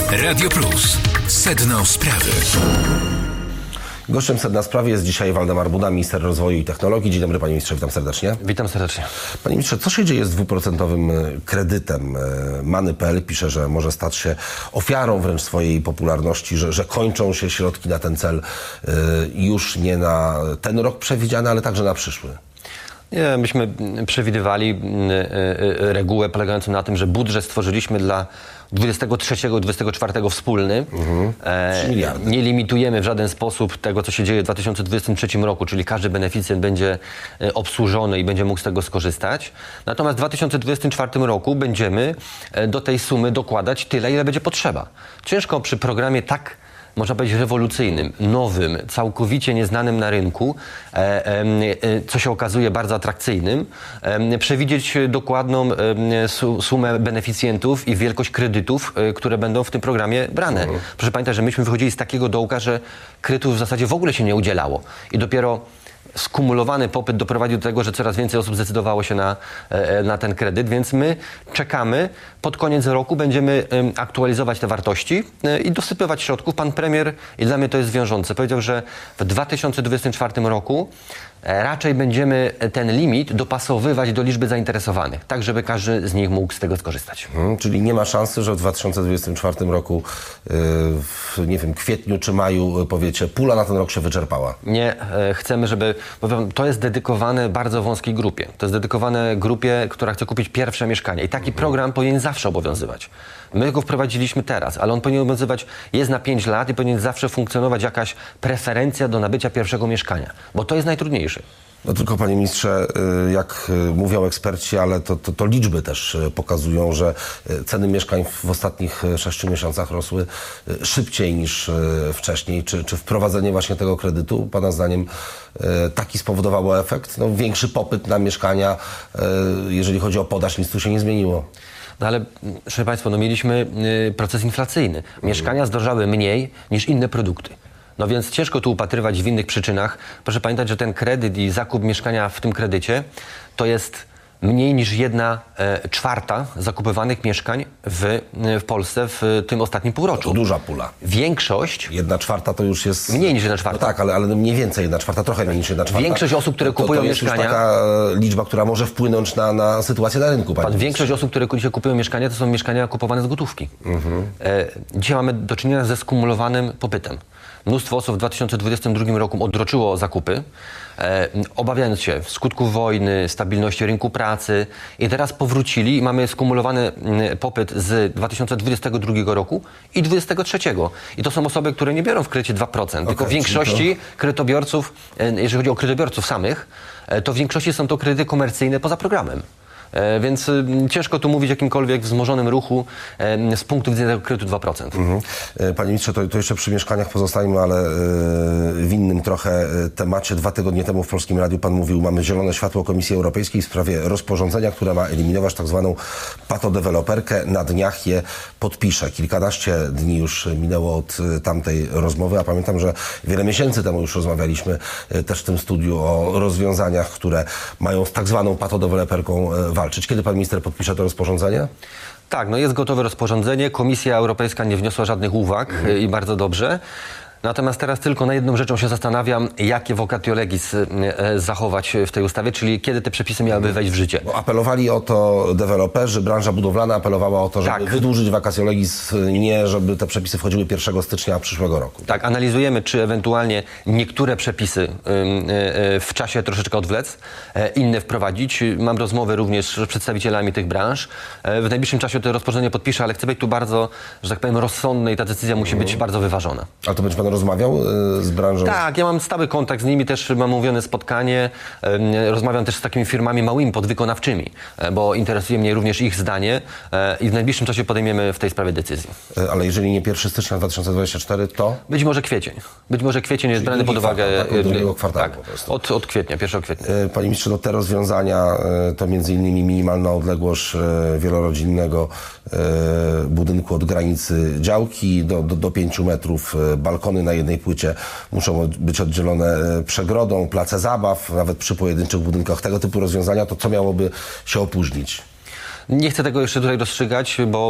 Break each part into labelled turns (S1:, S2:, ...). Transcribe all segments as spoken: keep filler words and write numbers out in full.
S1: Radio Plus. Sedno sprawy.
S2: Gościem Sedna Sprawy jest dzisiaj Waldemar Buda, minister rozwoju i technologii. Dzień dobry, panie ministrze, witam serdecznie.
S3: Witam serdecznie.
S2: Panie ministrze, co się dzieje z dwuprocentowym kredytem? Many kropka p l pisze, że może stać się ofiarą wręcz swojej popularności, że, że kończą się środki na ten cel już nie na ten rok przewidziany, ale także na przyszły.
S3: Nie, myśmy przewidywali regułę polegającą na tym, że budżet stworzyliśmy dla dwudziestego trzeciego dwudziestego czwartego wspólny.
S2: Mhm. trzy miliardy.
S3: Nie limitujemy w żaden sposób tego, co się dzieje w dwa tysiące dwudziestym trzecim roku, czyli każdy beneficjent będzie obsłużony i będzie mógł z tego skorzystać. Natomiast w dwa tysiące dwudziestym czwartym roku będziemy do tej sumy dokładać tyle, ile będzie potrzeba. Ciężko przy programie tak, można powiedzieć, rewolucyjnym, nowym, całkowicie nieznanym na rynku, e, e, co się okazuje bardzo atrakcyjnym, e, przewidzieć dokładną e, su, sumę beneficjentów i wielkość kredytów, e, które będą w tym programie brane. Mhm. Proszę pamiętać, że myśmy wychodzili z takiego dołka, że kredytów w zasadzie w ogóle się nie udzielało. I dopiero skumulowany popyt doprowadził do tego, że coraz więcej osób zdecydowało się na, na ten kredyt, więc my czekamy. Pod koniec roku będziemy aktualizować te wartości i dosypywać środków. Pan premier, i dla mnie to jest wiążące, powiedział, że w dwa tysiące dwudziestym czwartym roku raczej będziemy ten limit dopasowywać do liczby zainteresowanych, tak żeby każdy z nich mógł z tego skorzystać.
S2: Hmm, czyli nie ma szansy, że w dwa tysiące dwudziestym czwartym roku w, nie wiem, kwietniu czy maju, powiecie, pula na ten rok się wyczerpała?
S3: Nie, chcemy, żeby... Powiem, to jest dedykowane bardzo wąskiej grupie. To jest dedykowane grupie, która chce kupić pierwsze mieszkanie. I taki program powinien zawsze obowiązywać. My go wprowadziliśmy teraz, ale on powinien obowiązywać, jest na pięć lat i powinien zawsze funkcjonować jakaś preferencja do nabycia pierwszego mieszkania. Bo to jest najtrudniejsze.
S2: No tylko, panie ministrze, jak mówią eksperci, ale to, to, to liczby też pokazują, że ceny mieszkań w ostatnich sześciu miesiącach rosły szybciej niż wcześniej. Czy, czy wprowadzenie właśnie tego kredytu, pana zdaniem, taki spowodowało efekt? No, większy popyt na mieszkania, jeżeli chodzi o podaż, nic tu się nie zmieniło.
S3: No ale, szanowni państwo, no mieliśmy y, proces inflacyjny. Mieszkania zdrożały mniej niż inne produkty. No więc ciężko tu upatrywać w innych przyczynach. Proszę pamiętać, że ten kredyt i zakup mieszkania w tym kredycie to jest mniej niż jedna e, czwarta zakupywanych mieszkań w, w Polsce w tym ostatnim półroczu.
S2: To duża pula.
S3: Większość...
S2: Jedna czwarta to już jest...
S3: Mniej niż jedna czwarta.
S2: No tak, ale, ale mniej więcej jedna czwarta, trochę mniej niż jedna czwarta.
S3: Większość osób, które kupują
S2: to, to jest
S3: mieszkania...
S2: już taka liczba, która może wpłynąć na, na sytuację na rynku.
S3: Pan, większość osób, które dzisiaj kupują mieszkania, to są mieszkania kupowane z gotówki. Mhm. E, dzisiaj mamy do czynienia ze skumulowanym popytem. Mnóstwo osób w dwa tysiące dwudziestym drugim roku odroczyło zakupy, e, obawiając się skutków wojny, stabilności rynku pracy i teraz powrócili i mamy skumulowany m, popyt z dwa tysiące dwudziestego drugiego roku i dwudziestego trzeciego. I to są osoby, które nie biorą w kredycie dwa procent, okay, tylko w większości to... kredytobiorców, e, jeżeli chodzi o kredytobiorców samych, e, to w większości są to kredyty komercyjne poza programem. E, więc y, ciężko tu mówić o jakimkolwiek wzmożonym ruchu e, z punktu widzenia tego kredytu dwa procent.
S2: Mhm. Panie ministrze, to, to jeszcze przy mieszkaniach pozostańmy, ale y, w innym trochę temacie. Dwa tygodnie temu w Polskim Radiu pan mówił, mamy zielone światło Komisji Europejskiej w sprawie rozporządzenia, które ma eliminować tak zwaną patodeweloperkę. Na dniach je podpisze. Kilkanaście dni już minęło od tamtej rozmowy, a pamiętam, że wiele miesięcy temu już rozmawialiśmy y, też w tym studiu o rozwiązaniach, które mają z tak zwaną patodeweloperką y, walczyć. Kiedy pan minister podpisze to rozporządzenie?
S3: Tak, no jest gotowe rozporządzenie. Komisja Europejska nie wniosła żadnych uwag mhm. i bardzo dobrze. Natomiast teraz tylko na jedną rzeczą się zastanawiam, jakie vacatio legis e, zachować w tej ustawie, czyli kiedy te przepisy miałyby wejść w życie.
S2: Bo apelowali o to deweloperzy, branża budowlana apelowała o to, żeby tak. wydłużyć vacatio legis, nie żeby te przepisy wchodziły pierwszego stycznia przyszłego roku.
S3: Tak, analizujemy, czy ewentualnie niektóre przepisy y, y, w czasie troszeczkę odwlec, y, inne wprowadzić. Mam rozmowy również z przedstawicielami tych branż. Y, w najbliższym czasie to rozporządzenie podpiszę, ale chcę być tu bardzo, że tak powiem, rozsądny i ta decyzja musi być mhm. bardzo wyważona.
S2: A to będzie pan rozmawiał y, z branżą?
S3: Tak, ja mam stały kontakt z nimi, też mam umówione spotkanie. Y, rozmawiam też z takimi firmami małymi, podwykonawczymi, y, bo interesuje mnie również ich zdanie y, i w najbliższym czasie podejmiemy w tej sprawie decyzję.
S2: Y, ale jeżeli nie pierwszego stycznia dwa tysiące dwudziestego czwartego, to?
S3: Być może kwiecień. Być może kwiecień jest brany pod uwagę.
S2: Kwartał, tak? Od drugiego kwartału
S3: tak,
S2: po prostu.
S3: Od, od kwietnia, pierwszego kwietnia.
S2: Y, Panie ministrze, no te rozwiązania y, to między innymi minimalna odległość y, wielorodzinnego y, budynku od granicy działki do, do, do pięciu metrów, y, balkony na jednej płycie muszą być oddzielone przegrodą, place zabaw, nawet przy pojedynczych budynkach. Tego typu rozwiązania, to co miałoby się opóźnić?
S3: Nie chcę tego jeszcze tutaj rozstrzygać, bo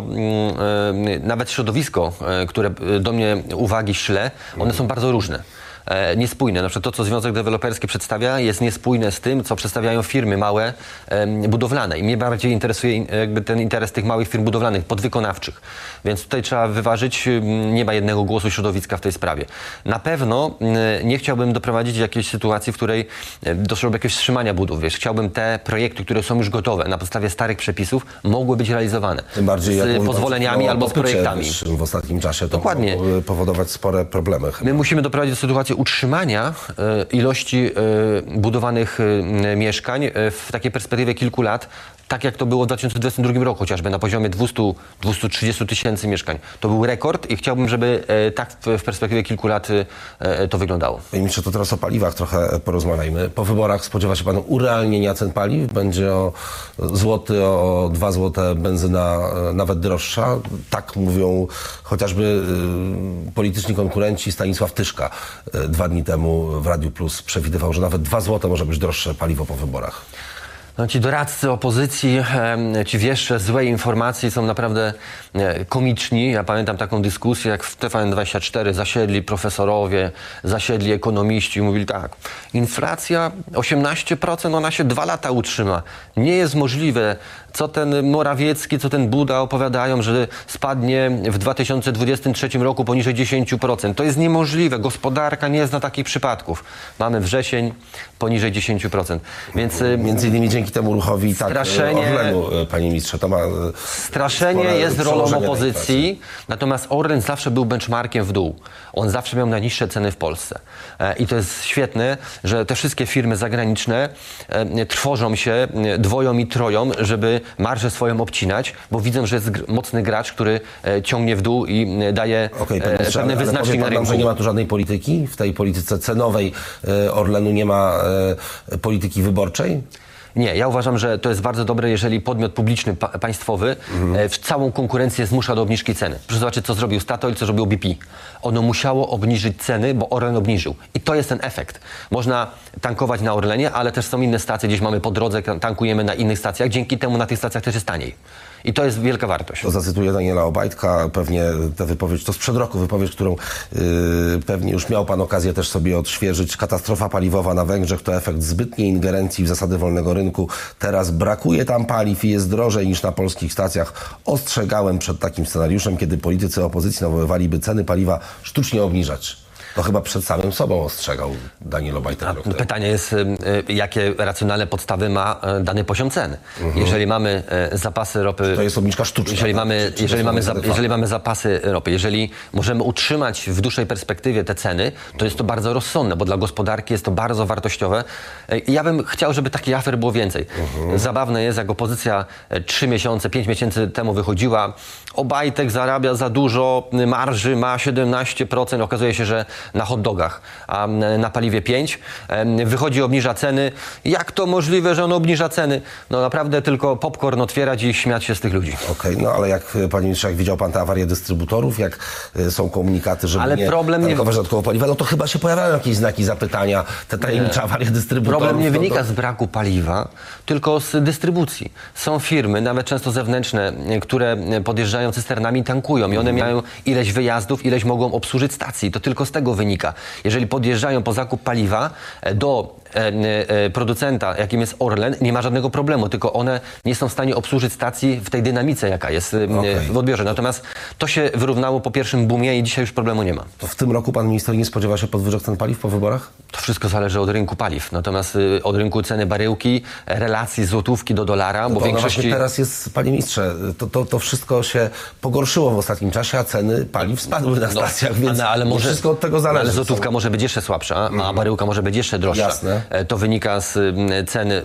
S3: y, nawet środowisko, y, które do mnie uwagi śle, one są bardzo różne. E, niespójne. Na przykład to, co Związek Deweloperski przedstawia, jest niespójne z tym, co przedstawiają firmy małe e, budowlane. I mnie bardziej interesuje jakby ten interes tych małych firm budowlanych, podwykonawczych. Więc tutaj trzeba wyważyć, nie ma jednego głosu środowiska w tej sprawie. Na pewno e, nie chciałbym doprowadzić do jakiejś sytuacji, w której e, doszło do jakiegoś wstrzymania budów. Wiesz, chciałbym te projekty, które są już gotowe na podstawie starych przepisów, mogły być realizowane.
S2: Tym bardziej,
S3: z
S2: jak
S3: pozwoleniami albo z projektami.
S2: W ostatnim czasie to
S3: Dokładnie.
S2: mogło powodować spore problemy. Chyba.
S3: My musimy doprowadzić do sytuacji utrzymania e, ilości e, budowanych e, mieszkań e, w takiej perspektywie kilku lat, tak jak to było w dwa tysiące dwudziestym drugim roku, chociażby na poziomie dwieście do dwustu trzydziestu tysięcy mieszkań. To był rekord i chciałbym, żeby e, tak w, w perspektywie kilku lat e, to wyglądało. Panie
S2: ministrze, to teraz o paliwach trochę porozmawiajmy. Po wyborach spodziewa się pan urealnienia cen paliw? Będzie o złoty, o dwa złote benzyna nawet droższa? Tak mówią chociażby y, polityczni konkurenci. Stanisław Tyszka y, dwa dni temu w Radiu Plus przewidywał, że nawet dwa złote może być droższe paliwo po wyborach.
S3: No, ci doradcy opozycji, ci wieszcze złej informacji są naprawdę komiczni. Ja pamiętam taką dyskusję, jak w T V N dwadzieścia cztery zasiedli profesorowie, zasiedli ekonomiści i mówili tak, inflacja osiemnaście procent, ona się dwa lata utrzyma. Nie jest możliwe, co ten Morawiecki, co ten Buda opowiadają, że spadnie w dwa tysiące dwudziestym trzecim roku poniżej dziesięć procent. To jest niemożliwe. Gospodarka nie zna takich przypadków. Mamy wrzesień poniżej dziesięć procent. Więc
S2: między innymi dzięki temu ruchowi
S3: straszenie,
S2: tak, Orlenu, panie ministrze, to ma
S3: straszenie jest rolą opozycji, natomiast Orlen zawsze był benchmarkiem w dół. On zawsze miał najniższe ceny w Polsce. E, I to jest świetne, że te wszystkie firmy zagraniczne e, trwożą się, e, dwoją i troją, żeby marżę swoją obcinać, bo widzą, że jest gr- mocny gracz, który e, ciągnie w dół i e, daje
S2: okay,
S3: e,
S2: ministrze,
S3: pewne wyznacznik na rynku.
S2: Że nie ma tu żadnej polityki? W tej polityce cenowej e, Orlenu nie ma e, polityki wyborczej?
S3: Nie, ja uważam, że to jest bardzo dobre, jeżeli podmiot publiczny, pa- państwowy mhm. w całą konkurencję zmusza do obniżki ceny. Proszę zobaczyć, co zrobił Statoil, co zrobił B P. Ono musiało obniżyć ceny, bo Orlen obniżył. I to jest ten efekt. Można tankować na Orlenie, ale też są inne stacje, gdzieś mamy po drodze, tankujemy na innych stacjach. Dzięki temu na tych stacjach też jest taniej. I to jest wielka wartość.
S2: To zacytuję Daniela Obajtka, pewnie tę wypowiedź, to sprzed roku wypowiedź, którą yy, pewnie już miał pan okazję też sobie odświeżyć. Katastrofa paliwowa na Węgrzech to efekt zbytniej ingerencji w zasady wolnego rynku. Teraz brakuje tam paliw i jest drożej niż na polskich stacjach. Ostrzegałem przed takim scenariuszem, kiedy politycy opozycji nawoływaliby ceny paliwa sztucznie obniżać. To chyba przed samym sobą ostrzegał Daniel Obajtek.
S3: Pytanie jest, jakie racjonalne podstawy ma dany poziom ceny. Mhm. Jeżeli mamy zapasy ropy...
S2: To jest obniżka sztuczna.
S3: Jeżeli,
S2: tak?
S3: mamy,
S2: czy, czy
S3: jeżeli, mamy za,
S2: zadyfane?
S3: jeżeli mamy zapasy ropy, jeżeli możemy utrzymać w dłuższej perspektywie te ceny, to jest to bardzo rozsądne, bo dla gospodarki jest to bardzo wartościowe. Ja bym chciał, żeby takich afer było więcej. Mhm. Zabawne jest, jak opozycja trzy miesiące, pięć miesięcy temu wychodziła, Obajtek zarabia za dużo, marży ma siedemnaście procent, okazuje się, że na hot dogach, a na paliwie pięć. Wychodzi, obniża ceny. Jak to możliwe, że on obniża ceny? No naprawdę tylko popcorn otwierać i śmiać się z tych ludzi.
S2: Okej, okay, no ale jak, panie ministrze, jak widział pan tę awarię dystrybutorów, jak y, są komunikaty, żeby
S3: ale
S2: nie
S3: problem
S2: tankować nie... dodatkowo paliwa, no to chyba się pojawiają jakieś znaki zapytania, te tajemnicze awarie dystrybutorów.
S3: Problem nie
S2: to,
S3: wynika
S2: to...
S3: z braku paliwa, tylko z dystrybucji. Są firmy, nawet często zewnętrzne, które podjeżdżają cysternami i tankują i one mm. mają ileś wyjazdów, ileś mogą obsłużyć stacji. To tylko z tego wynika. Jeżeli podjeżdżają po zakup paliwa do e, e, producenta, jakim jest Orlen, nie ma żadnego problemu, tylko one nie są w stanie obsłużyć stacji w tej dynamice, jaka jest e, okay. w odbiorze. Natomiast to się wyrównało po pierwszym boomie i dzisiaj już problemu nie ma.
S2: To w tym roku pan minister nie spodziewa się podwyżek cen paliw po wyborach?
S3: To wszystko zależy od rynku paliw. Natomiast y, od rynku ceny baryłki, relacji złotówki do dolara,
S2: no
S3: bo w większości...
S2: Teraz jest, panie ministrze, to, to, to wszystko się pogorszyło w ostatnim czasie, a ceny paliw spadły na stacjach, no, więc
S3: ale, ale może,
S2: wszystko od tego zależy.
S3: Ale złotówka może być jeszcze słabsza, a baryłka może być jeszcze droższa.
S2: Jasne.
S3: To wynika z ceny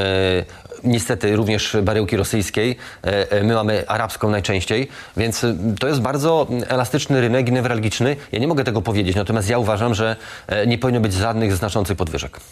S3: e, niestety również baryłki rosyjskiej. E, my mamy arabską najczęściej, więc to jest bardzo elastyczny rynek, newralgiczny. Ja nie mogę tego powiedzieć, natomiast ja uważam, że nie powinno być żadnych znaczących podwyżek.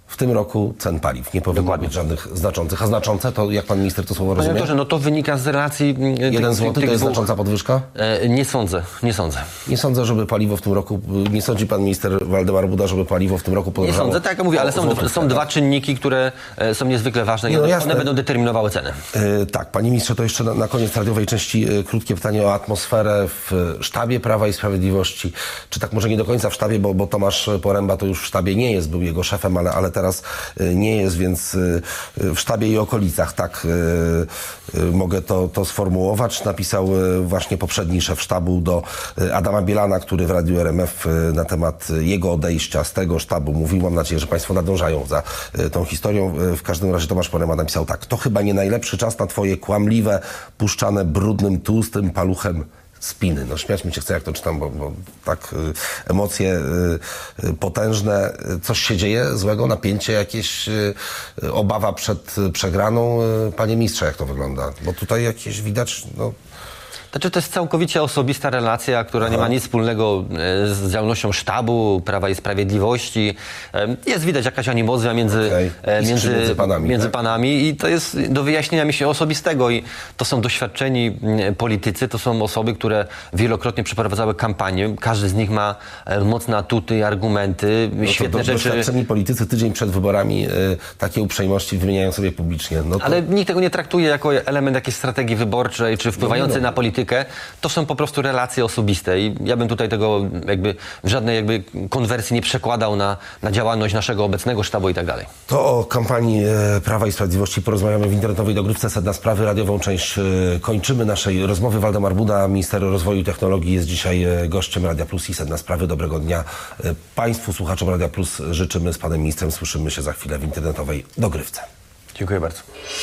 S2: W tym roku cen paliw nie powinno
S3: Dokładnie.
S2: być żadnych znaczących. A znaczące to, jak pan minister to słowo rozumie?
S3: Panie doktorze, no to wynika z relacji...
S2: Jeden złoty to jest znacząca podwyżka?
S3: E, nie sądzę, nie sądzę.
S2: Nie sądzę, żeby paliwo w tym roku... Nie sądzi pan minister Waldemar Buda, żeby paliwo w tym roku podrożało?
S3: Nie sądzę, tak jak mówię, ale są,
S2: złotówkę,
S3: są
S2: tak?
S3: dwa czynniki, które e, są niezwykle ważne i
S2: Nie, no
S3: one,
S2: jasne.
S3: one będą determinowały cenę.
S2: E, tak, panie ministrze, to jeszcze na, na koniec radiowej części e, krótkie pytanie o atmosferę w sztabie Prawa i Sprawiedliwości. Czy tak może nie do końca w sztabie, bo, bo Tomasz Poręba to już w sztabie nie jest, był jego szefem, ale, ale teraz e, nie jest, więc e, w sztabie i okolicach, tak e, e, mogę to, to sformułować. Napisał e, właśnie poprzedni szef sztabu do e, Adama Bielana, który w Radiu R M F e, na temat jego odejścia z tego sztabu mówił. Mam nadzieję, że państwo nadążają za e, tą historią. E, w każdym razie Tomasz Poręba napisał tak. To chyba nie najlepszy czas na twoje kłamliwe, puszczane brudnym, tłustym paluchem spiny. No śmiać mi się chce, jak to czytam, bo, bo tak y, emocje y, y, potężne. Coś się dzieje złego? Napięcie jakieś? Y, y, obawa przed y, przegraną? Y, panie ministrze, jak to wygląda? Bo tutaj jakieś widać... No,
S3: Znaczy, to jest całkowicie osobista relacja, która Aha. nie ma nic wspólnego e, z działalnością sztabu Prawa i Sprawiedliwości. E, jest widać jakaś animozja między,
S2: okay.
S3: e, między,
S2: między, panami,
S3: między
S2: tak?
S3: panami i to jest do wyjaśnienia mi się osobistego. I to są doświadczeni m, politycy, to są osoby, które wielokrotnie przeprowadzały kampanię. Każdy z nich ma e, mocne atuty, argumenty,
S2: no
S3: świetne
S2: do,
S3: rzeczy.
S2: Doświadczeni politycy tydzień przed wyborami y, takie uprzejmości wymieniają sobie publicznie. No to...
S3: Ale nikt tego nie traktuje jako element jakiejś strategii wyborczej, czy wpływający no, no. na politykę. To są po prostu relacje osobiste i ja bym tutaj tego jakby w żadnej jakby konwersji nie przekładał na, na działalność naszego obecnego sztabu i tak dalej.
S2: To o kampanii e, Prawa i Sprawiedliwości porozmawiamy w internetowej dogrywce Sedna Sprawy. Radiową część e, kończymy naszej rozmowy. Waldemar Buda, minister rozwoju i technologii, jest dzisiaj e, gościem Radia Plus i Sedna Sprawy. Dobrego dnia e, państwu, słuchaczom Radia Plus życzymy. Z panem ministrem słyszymy się za chwilę w internetowej dogrywce.
S3: Dziękuję bardzo.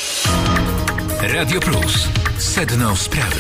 S1: Radio Plus. Sedno Sprawy.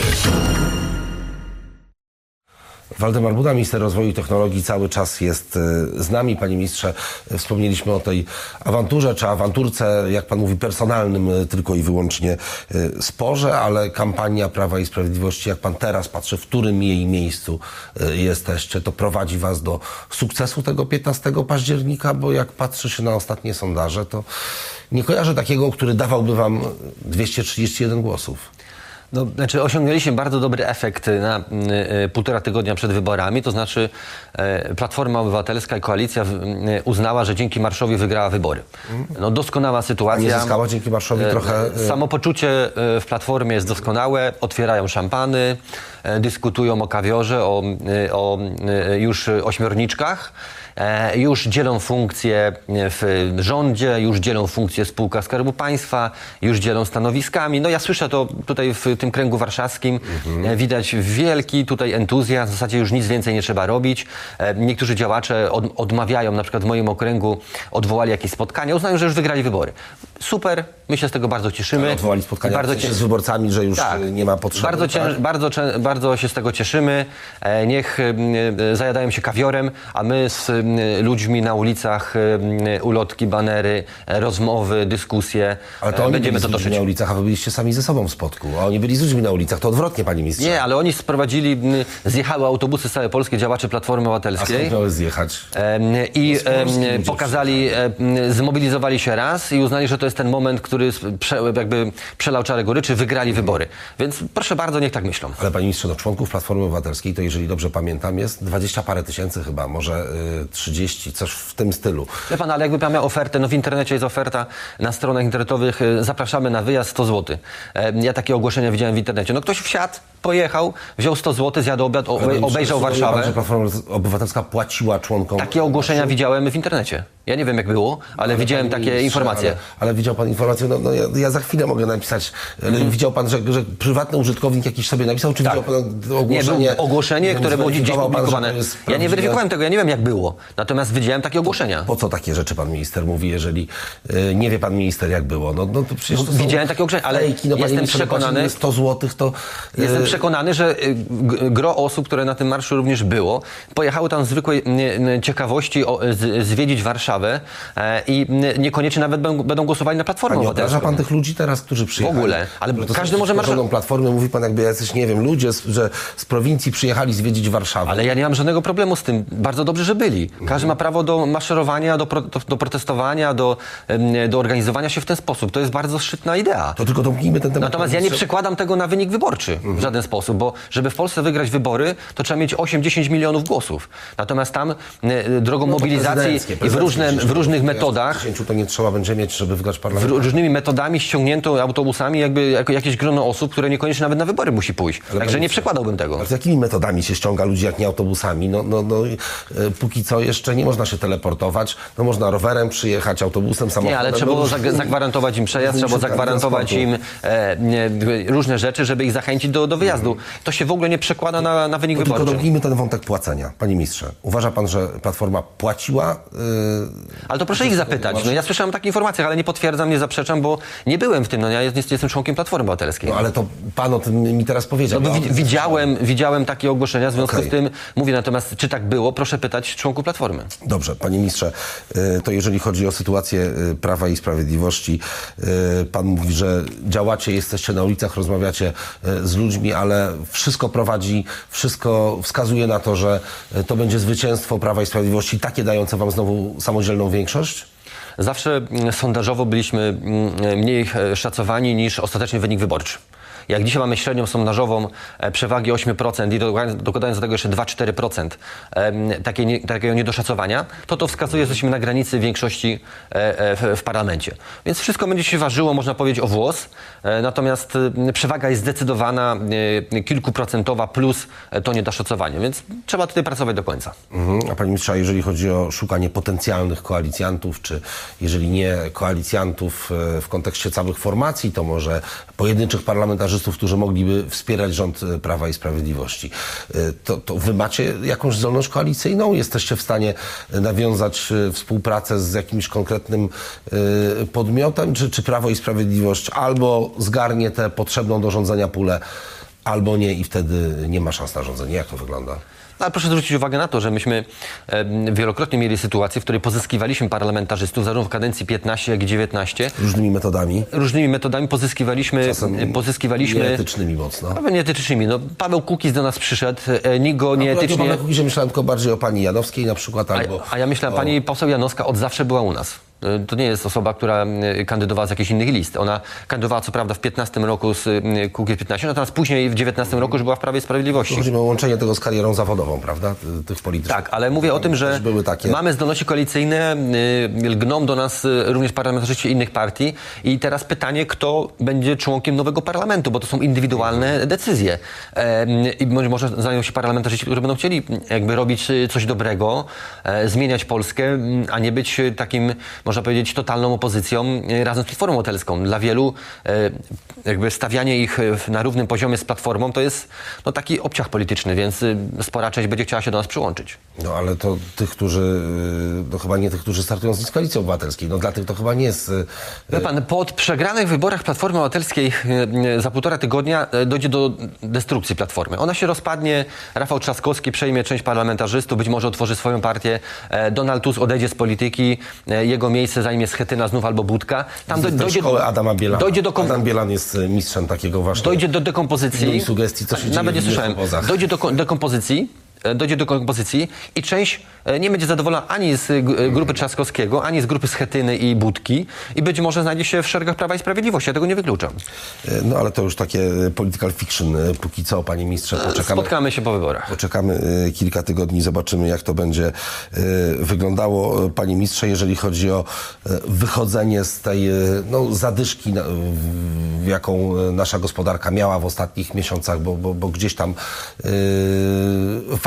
S2: Waldemar Buda, minister rozwoju i technologii, cały czas jest z nami. Panie ministrze, wspomnieliśmy o tej awanturze, czy awanturce, jak pan mówi, personalnym tylko i wyłącznie sporze, ale kampania Prawa i Sprawiedliwości, jak pan teraz patrzy, w którym jej miejscu jesteście, to prowadzi was do sukcesu tego piętnastego października, bo jak patrzy się na ostatnie sondaże, to nie kojarzę takiego, który dawałby wam dwieście trzydzieści jeden głosów.
S3: No, znaczy osiągnęliśmy bardzo dobry efekt na y, półtora tygodnia przed wyborami, to znaczy y, Platforma Obywatelska i Koalicja y, uznała, że dzięki marszowi wygrała wybory. No, doskonała sytuacja.
S2: A nie zyskała dzięki marszowi
S3: y,
S2: trochę...
S3: Y, samopoczucie y, w Platformie jest doskonałe, otwierają szampany, y, dyskutują o kawiorze, o, y, o y, już ośmiorniczkach. E, już dzielą funkcje w rządzie, już dzielą funkcje w spółkach Skarbu Państwa, już dzielą stanowiskami. No ja słyszę to tutaj w tym kręgu warszawskim. Mhm. E, widać wielki tutaj entuzjazm, w zasadzie już nic więcej nie trzeba robić. E, niektórzy działacze od, odmawiają, na przykład w moim okręgu odwołali jakieś spotkania, uznają, że już wygrali wybory. Super, my się z tego bardzo cieszymy.
S2: Ale odwołali spotkania
S3: bardzo
S2: w sensie z wyborcami, że już
S3: tak.
S2: nie ma potrzeby.
S3: Bardzo, cię,
S2: tak?
S3: bardzo, bardzo się z tego cieszymy. E, niech e, zajadają się kawiorem, a my z e, ludźmi na ulicach, e, ulotki, banery, e, rozmowy, dyskusje.
S2: Ale to oni
S3: będziemy
S2: byli
S3: to
S2: z ludźmi
S3: toczyć.
S2: na ulicach, a wy byliście sami ze sobą w spotku. A oni byli z ludźmi na ulicach. To odwrotnie, panie ministrze.
S3: Nie, ale oni sprowadzili, m, zjechały autobusy z całej Polski, działacze Platformy
S2: A
S3: Obywatelskiej.
S2: skąd miały zjechać?
S3: E, I
S2: No z Polski
S3: e,
S2: ludzie
S3: pokazali, e, zmobilizowali się raz i uznali, że to jest ten moment, który prze, jakby przelał czarę goryczy, wygrali wybory. Więc proszę bardzo, niech tak myślą.
S2: Ale panie ministrze, no członków Platformy Obywatelskiej, to jeżeli dobrze pamiętam, jest dwadzieścia parę tysięcy chyba, może y, trzydzieści, coś w tym stylu.
S3: Wie pan, ale jakby pan miał ofertę, no w internecie jest oferta, na stronach internetowych y, zapraszamy na wyjazd sto złotych. E, ja takie ogłoszenia widziałem w internecie. No ktoś wsiadł, pojechał, wziął sto złotych, zjadł obiad, o,
S2: Ale
S3: obejrzał
S2: pan,
S3: Warszawę.
S2: że Platforma Obywatelska płaciła członkom...
S3: Takie ogłoszenia widziałem w internecie. Ja nie wiem jak było, ale, ale widziałem takie
S2: ministrze,
S3: informacje.
S2: Ale, ale widział pan informację, no, no ja, ja za chwilę mogę napisać, mm. widział pan, że, że prywatny użytkownik jakiś sobie napisał, czy
S3: tak.
S2: widział pan ogłoszenie?
S3: Nie, było ogłoszenie, które było gdzieś publikowane.
S2: Pan,
S3: ja nie weryfikowałem tego, ja nie wiem jak było. Natomiast widziałem takie ogłoszenia.
S2: Po co takie rzeczy pan minister mówi, jeżeli y, nie wie pan minister jak było? No, no to przecież to
S3: widziałem takie ogłoszenia, ale
S2: fejki, no,
S3: jestem
S2: minister,
S3: przekonany...
S2: sto złotych to...
S3: Jestem przekonany, przekonany, że gro osób, które na tym marszu również było, pojechały tam z zwykłej ciekawości o, z, zwiedzić Warszawę e, i niekoniecznie nawet będą, będą głosowali na Platformę Obywatelską.
S2: Nie obraża pan tych ludzi teraz, którzy przyjechali?
S3: W ogóle, ale każdy może marszować.
S2: Platformy, mówi pan jakby jacyś, nie wiem, ludzie, że z prowincji przyjechali zwiedzić Warszawę.
S3: Ale ja nie mam żadnego problemu z tym. Bardzo dobrze, że byli. Każdy ma prawo do maszerowania, do, pro, do, do protestowania, do, do organizowania się w ten sposób. To jest bardzo szczytna idea.
S2: To tylko domknijmy ten temat.
S3: Natomiast ja nie przekładam tego na wynik wyborczy mhm. w żaden sposób, bo żeby w Polsce wygrać wybory, to trzeba mieć osiem do dziesięciu milionów głosów. Natomiast tam e, drogą no mobilizacji i w, różne, w różnych metodach...
S2: To nie trzeba będzie mieć, żeby wygrać parlament.
S3: Różnymi metodami ściągnięto autobusami jakby jako jakieś grono osób, które niekoniecznie nawet na wybory musi pójść. Ale Także nie przekładałbym tego.
S2: Ale z jakimi metodami się ściąga ludzi, jak nie autobusami? No, no, no, e, póki co jeszcze nie można się teleportować. No można rowerem przyjechać, autobusem, samochodem.
S3: Nie, ale trzeba było no, zagwarantować im przejazd, trzeba było zagwarantować im e, nie, różne rzeczy, żeby ich zachęcić do, do wyjazdu. Mhm. To się w ogóle nie przekłada na, na wynik
S2: no,
S3: wyborczy.
S2: Tylko domknijmy ten wątek płacenia. Panie ministrze, uważa pan, że Platforma płaciła? Yy,
S3: ale to proszę ich zapytać. No, ja słyszałem takie informacje, ale nie potwierdzam, nie zaprzeczam, bo nie byłem w tym. No, ja jest, jestem członkiem Platformy Obywatelskiej.
S2: No ale to pan o tym mi teraz powiedział.
S3: No,
S2: ja
S3: wi- widziałem, widziałem takie ogłoszenia, w związku
S2: okay.
S3: z tym mówię, natomiast czy tak było, proszę pytać członków Platformy.
S2: Dobrze, panie ministrze, to jeżeli chodzi o sytuację Prawa i Sprawiedliwości, pan mówi, że działacie, jesteście na ulicach, rozmawiacie z ludźmi, ale wszystko prowadzi, wszystko wskazuje na to, że to będzie zwycięstwo Prawa i Sprawiedliwości, takie dające wam znowu samodzielną większość?
S3: Zawsze sondażowo byliśmy mniej szacowani niż ostateczny wynik wyborczy. Jak dzisiaj mamy średnią sondażową przewagi osiem procent i dokładając do tego jeszcze dwa do czterech procent takie nie, takiego niedoszacowania, to to wskazuje, że jesteśmy na granicy większości w, w parlamencie. Więc wszystko będzie się ważyło, można powiedzieć, o włos. Natomiast przewaga jest zdecydowana, kilkuprocentowa plus to niedoszacowanie. Więc trzeba tutaj pracować do końca.
S2: Mhm. A panie ministrze, jeżeli chodzi o szukanie potencjalnych koalicjantów, czy jeżeli nie koalicjantów w kontekście całych formacji, to może pojedynczych parlamentarzystów, którzy mogliby wspierać rząd Prawa i Sprawiedliwości. To, to wy macie jakąś zdolność koalicyjną? Jesteście w stanie nawiązać współpracę z jakimś konkretnym podmiotem? Czy, czy Prawo i Sprawiedliwość albo zgarnie tę potrzebną do rządzenia pulę, albo nie i wtedy nie ma szans na rządzenie? Jak to wygląda?
S3: Ale proszę zwrócić uwagę na to, że myśmy e, wielokrotnie mieli sytuację, w której pozyskiwaliśmy parlamentarzystów zarówno w kadencji piętnaście, jak i dziewiętnaście.
S2: Różnymi metodami?
S3: Różnymi metodami pozyskiwaliśmy...
S2: Czasem
S3: pozyskiwaliśmy
S2: nieetycznymi mocno.
S3: No, nieetycznymi. No, Paweł Kukiz do nas przyszedł, e, nikt go nieetycznie...
S2: Paweł Kukizie myślałem tylko bardziej o pani Janowskiej na przykład, albo...
S3: A, a ja myślałem, o... pani poseł Janowska od zawsze była u nas. To nie jest osoba, która kandydowała z jakichś innych list. Ona kandydowała co prawda w piętnastym roku z Kukiz piętnaście, natomiast później w dziewiętnastym roku już była w Prawie i Sprawiedliwości.
S2: Chodzi o łączenie tego z karierą zawodową, prawda? Tych politycznych.
S3: Tak, ale mówię o tym, że takie... mamy zdolności koalicyjne, lgną do nas również parlamentarzyści innych partii i teraz pytanie, kto będzie członkiem nowego parlamentu, bo to są indywidualne decyzje. I może znajdą się parlamentarzyści, którzy będą chcieli jakby robić coś dobrego, zmieniać Polskę, a nie być takim, można powiedzieć, totalną opozycją razem z Platformą Obywatelską. Dla wielu jakby stawianie ich na równym poziomie z Platformą to jest no, taki obciach polityczny, więc spora część będzie chciała się do nas przyłączyć.
S2: No ale to tych, którzy, no chyba nie tych, którzy startują z Koalicji Obywatelskiej, no dla tych to chyba nie jest...
S3: Wie pan, po przegranych wyborach Platformy Obywatelskiej za półtora tygodnia dojdzie do destrukcji Platformy. Ona się rozpadnie, Rafał Trzaskowski przejmie część parlamentarzystów, być może otworzy swoją partię, Donald Tusk odejdzie z polityki, jego miejsce zajmie Schetyna znów albo Budka. Tam do, dojdzie,
S2: Adama Bielana.
S3: Dojdzie do kom...
S2: Adam Bielan jest mistrzem takiego właśnie...
S3: Dojdzie do dekompozycji.
S2: Sugestii, co się dzieje
S3: Nawet nie słyszałem. Dojdzie do dekompozycji. Dojdzie do kompozycji i część nie będzie zadowolona ani z grupy Trzaskowskiego, ani z grupy Schetyny i Budki i być może znajdzie się w szeregach Prawa i Sprawiedliwości. Ja tego nie wykluczam.
S2: No ale to już takie political fiction póki co, panie ministrze. Poczekamy,
S3: Spotkamy się po wyborach.
S2: Poczekamy kilka tygodni, zobaczymy, jak to będzie wyglądało. Panie ministrze, jeżeli chodzi o wychodzenie z tej no, zadyszki, w jaką nasza gospodarka miała w ostatnich miesiącach, bo, bo, bo gdzieś tam yy, fakt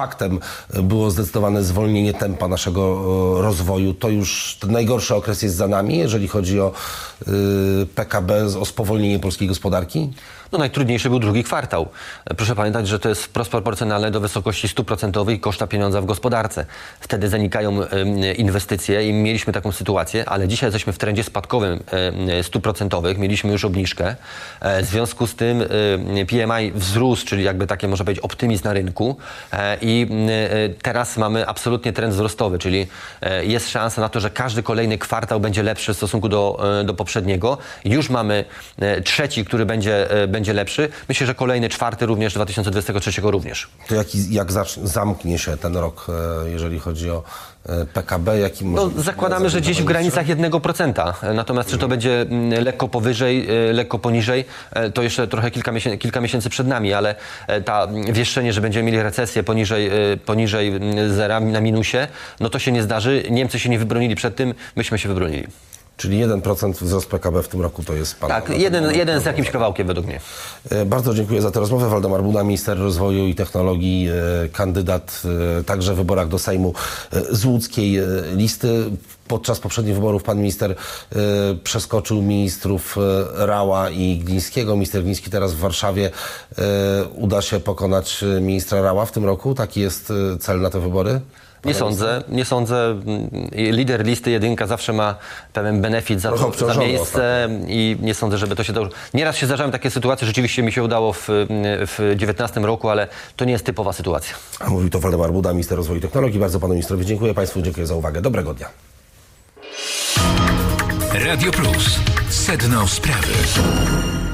S2: faktem było zdecydowane zwolnienie tempa naszego rozwoju. To już ten najgorszy okres jest za nami, jeżeli chodzi o P K B, o spowolnienie polskiej gospodarki?
S3: No najtrudniejszy był drugi kwartał. Proszę pamiętać, że to jest wprost proporcjonalne do wysokości stuprocentowej koszta pieniądza w gospodarce. Wtedy zanikają inwestycje i mieliśmy taką sytuację, ale dzisiaj jesteśmy w trendzie spadkowym stuprocentowych, mieliśmy już obniżkę. W związku z tym P M I wzrósł, czyli jakby takie można powiedzieć optymizm na rynku i teraz mamy absolutnie trend wzrostowy, czyli jest szansa na to, że każdy kolejny kwartał będzie lepszy w stosunku do, do poprzedniego. Już mamy trzeci, który będzie będzie lepszy. Myślę, że kolejny, czwarty również, dwa tysiące dwudziestego trzeciego również.
S2: To jak, jak zacznie, zamknie się ten rok, jeżeli chodzi o P K B? Jaki
S3: no, zakładamy, że gdzieś w granicach jednego procenta. Natomiast czy to będzie lekko powyżej, lekko poniżej, to jeszcze trochę kilka miesięcy, kilka miesięcy przed nami, ale ta wieszczenie, że będziemy mieli recesję poniżej, poniżej zera, na minusie, no to się nie zdarzy. Niemcy się nie wybronili przed tym, myśmy się wybronili.
S2: Czyli jeden procent wzrost P K B w tym roku to jest pan.
S3: Tak, jeden, jeden z jakimś kawałkiem według mnie.
S2: Bardzo dziękuję za tę rozmowę. Waldemar Buda, minister rozwoju i technologii, kandydat także w wyborach do Sejmu z łódzkiej listy. Podczas poprzednich wyborów pan minister przeskoczył ministrów Rała i Glińskiego. Minister Gliński teraz w Warszawie. Uda się pokonać ministra Rała w tym roku? Taki jest cel na te wybory?
S3: Nie sądzę, nie sądzę. Lider listy jedynka zawsze ma pewien benefit za, to, za miejsce i nie sądzę, żeby to się dało. Nieraz się zdarzają takie sytuacje, rzeczywiście mi się udało w, w dziewiętnastym roku, ale to nie jest typowa sytuacja.
S2: A mówił to Waldemar Buda, minister rozwoju i technologii. Bardzo panu ministrowi dziękuję. Państwu dziękuję za uwagę. Dobrego dnia.
S1: Radio Plus. Sedno sprawy.